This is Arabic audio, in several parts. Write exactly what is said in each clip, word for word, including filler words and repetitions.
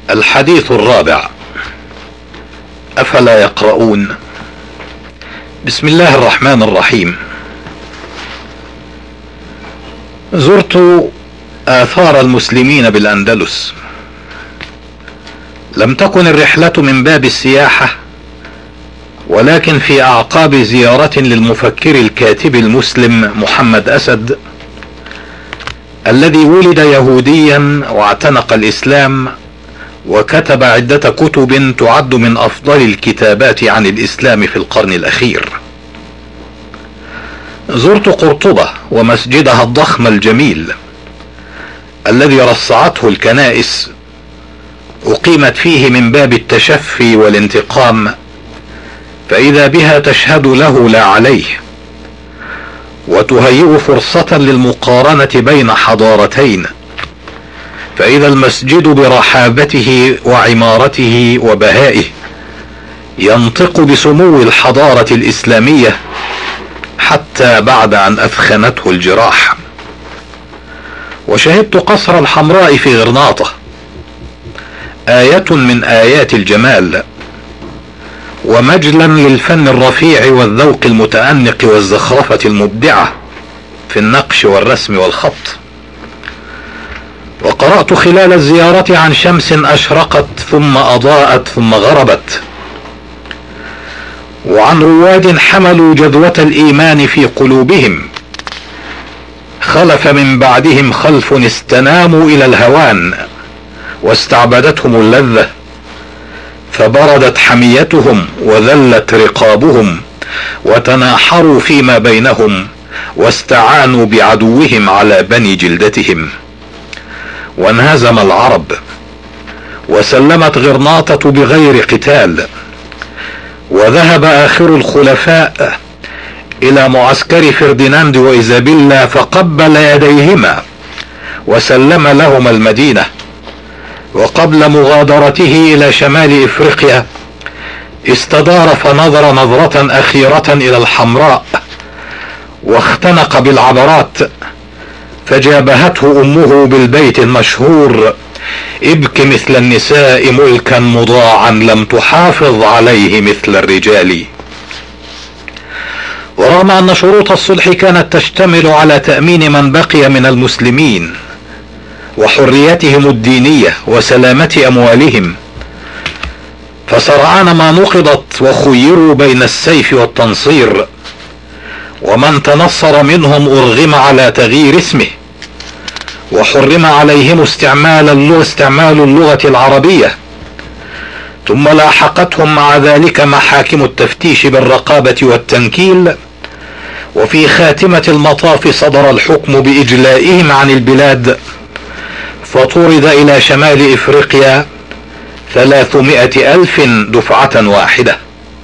الحديث الرابع: أفلا يقرؤون؟ بسم الله الرحمن الرحيم. زرت آثار المسلمين بالأندلس. لم تكن الرحلة من باب السياحة، ولكن في أعقاب زيارة للمفكر الكاتب المسلم محمد أسد، الذي ولد يهوديا واعتنق الإسلام وكتب عدة كتب تعد من أفضل الكتابات عن الإسلام في القرن الأخير. زرت قرطبة ومسجدها الضخم الجميل الذي رصعته الكنائس، أقيمت فيه من باب التشفي والانتقام، فإذا بها تشهد له لا عليه، وتهيئ فرصة للمقارنة بين حضارتين، فإذا المسجد برحابته وعمارته وبهائه ينطق بسمو الحضارة الإسلامية حتى بعد أن أثخنته الجراح. وشهدت قصر الحمراء في غرناطة، آية من آيات الجمال، ومجلا للفن الرفيع والذوق المتأنق والزخرفة المبدعة في النقش والرسم والخط. وقرأت خلال الزيارة عن شمس أشرقت ثم أضاءت ثم غربت، وعن رواد حملوا جذوة الإيمان في قلوبهم، خلف من بعدهم خلف استناموا إلى الهوان واستعبدتهم اللذة، فبردت حميتهم وذلت رقابهم، وتناحروا فيما بينهم واستعانوا بعدوهم على بني جلدتهم. وانهزم العرب، وسلمت غرناطة بغير قتال، وذهب آخر الخلفاء إلى معسكر فرديناند وإيزابيلا فقبل يديهما وسلم لهما المدينة. وقبل مغادرته إلى شمال إفريقيا استدار فنظر نظرة أخيرة إلى الحمراء، واختنق بالعبرات، فجابهته أمه بالبيت المشهور: ابك مثل النساء ملكا مضاعا لم تحافظ عليه مثل الرجال. ورغم أن شروط الصلح كانت تشتمل على تأمين من بقي من المسلمين وحريتهم الدينية وسلامة أموالهم، فسرعان ما نقضت وخيروا بين السيف والتنصير، ومن تنصر منهم أرغم على تغيير اسمه، وحرم عليهم استعمال اللغة, استعمال اللغة العربية. ثم لاحقتهم مع ذلك محاكم التفتيش بالرقابة والتنكيل، وفي خاتمة المطاف صدر الحكم بإجلائهم عن البلاد، فطرد إلى شمال إفريقيا ثلاثمائة ألف دفعة واحدة.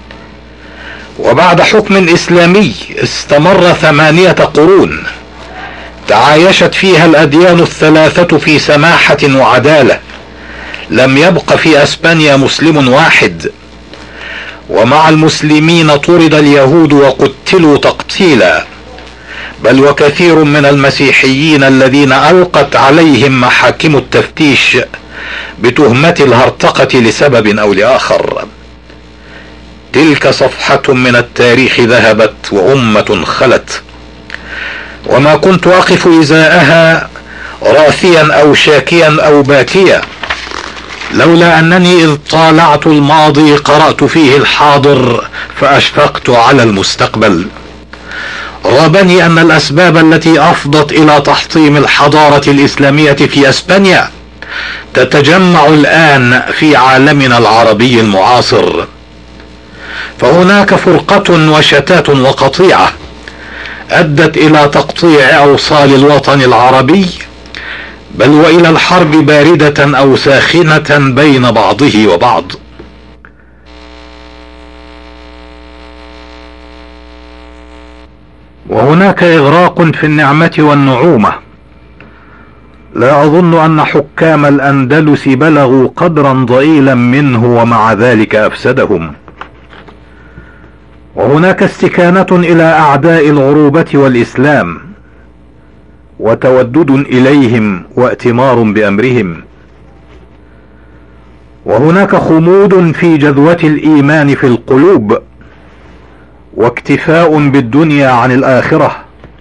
وبعد حكم إسلامي استمر ثمانية قرون تعايشت فيها الأديان الثلاثة في سماحة وعدالة، لم يبق في أسبانيا مسلم واحد، ومع المسلمين طرد اليهود وقتلوا تقتيلا، بل وكثير من المسيحيين الذين ألقت عليهم محاكم التفتيش بتهمة الهرطقة لسبب أو لآخر. تلك صفحة من التاريخ ذهبت وأمة خلت، وما كنت أقف إزاءها راثيا أو شاكيا أو باكيا، لولا أنني إذ طالعت الماضي قرأت فيه الحاضر فأشفقت على المستقبل. رابني أن الأسباب التي أفضت إلى تحطيم الحضارة الإسلامية في أسبانيا تتجمع الآن في عالمنا العربي المعاصر، فهناك فرقة وشتات وقطيعة أدت إلى تقطيع أوصال الوطن العربي، بل وإلى الحرب باردة أو ساخنة بين بعضه وبعض. وهناك إغراق في النعمة والنعومة. لا أظن أن حكام الأندلس بلغوا قدرا ضئيلا منه، ومع ذلك أفسدهم. وهناك استكانة إلى أعداء العروبة والإسلام، وتودد إليهم وائتمار بأمرهم. وهناك خمود في جذوة الايمان في القلوب، واكتفاء بالدنيا عن الاخرة،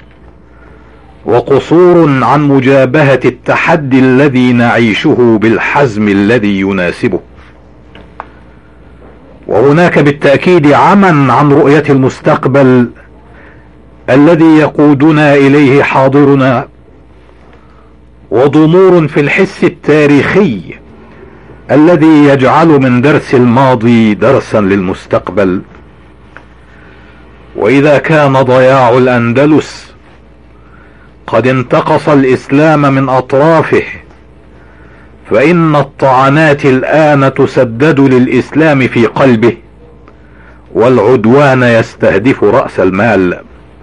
وقصور عن مجابهة التحدي الذي نعيشه بالحزم الذي يناسبه. وهناك بالتأكيد عمى عن رؤية المستقبل الذي يقودنا اليه حاضرنا، وضمور في الحس التاريخي الذي يجعل من درس الماضي درسا للمستقبل. واذا كان ضياع الاندلس قد انتقص الاسلام من اطرافه، فان الطعنات الان تسدد للاسلام في قلبه، والعدوان يستهدف رأس المال.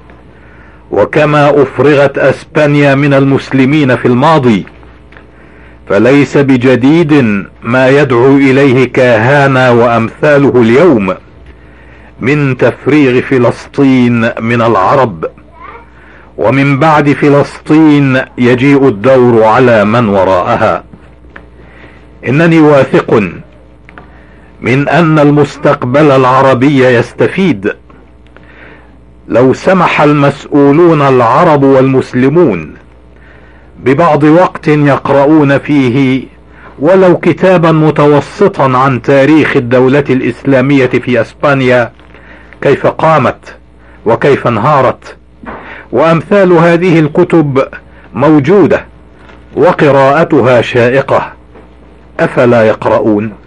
وكما افرغت اسبانيا من المسلمين في الماضي، فليس بجديد ما يدعو اليه كاهانا وامثاله اليوم من تفريغ فلسطين من العرب. ومن بعد فلسطين يجيء الدور على من وراءها. انني واثق من ان المستقبل العربي يستفيد لو سمح المسؤولون العرب والمسلمون ببعض وقت يقرؤون فيه ولو كتابا متوسطا عن تاريخ الدولة الاسلامية في اسبانيا، كيف قامت وكيف انهارت. وامثال هذه الكتب موجودة وقراءتها شائقة، افلا يقرؤون؟